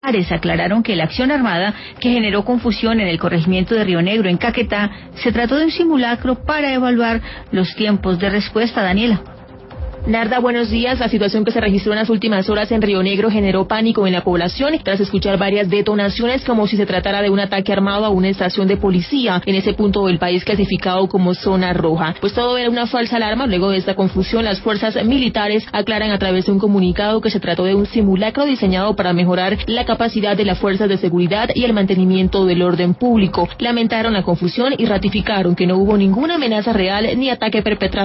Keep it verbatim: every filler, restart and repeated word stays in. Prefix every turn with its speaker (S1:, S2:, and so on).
S1: aclararon que la acción armada que generó confusión en el corregimiento de Río Negro, en Caquetá, se trató de un simulacro para evaluar los tiempos de respuesta. Daniela.
S2: Narda, buenos días. La situación que se registró en las últimas horas en Río Negro generó pánico en la población tras escuchar varias detonaciones como si se tratara de un ataque armado a una estación de policía en ese punto del país clasificado como zona roja. Pues todo era una falsa alarma. Luego de esta confusión, las fuerzas militares aclaran a través de un comunicado que se trató de un simulacro diseñado para mejorar la capacidad de las fuerzas de seguridad y el mantenimiento del orden público. Lamentaron la confusión y ratificaron que no hubo ninguna amenaza real ni ataque perpetrado